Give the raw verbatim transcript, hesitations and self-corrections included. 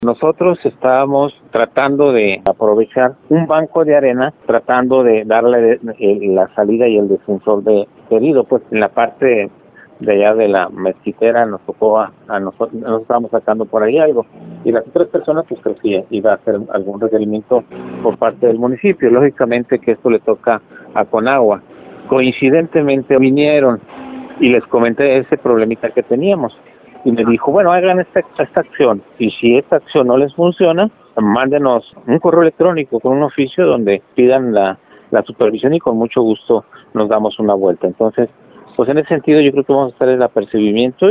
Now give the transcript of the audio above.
Nosotros estábamos tratando de aprovechar un banco de arena, tratando de darle el, la salida y el defensor de herido, pues en la parte de allá de la mezquitera nos tocó a, a nosotros, nos estábamos sacando por ahí algo, y las otras personas pues creo que iba a hacer algún requerimiento por parte del municipio. Lógicamente que esto le toca a Conagua. Coincidentemente vinieron y les comenté ese problemita que teníamos. Y me dijo, bueno, hagan esta, esta acción, y si esta acción no les funciona, mándenos un correo electrónico con un oficio donde pidan la, la supervisión y con mucho gusto nos damos una vuelta. Entonces, pues en ese sentido yo creo que vamos a estar en el apercibimiento.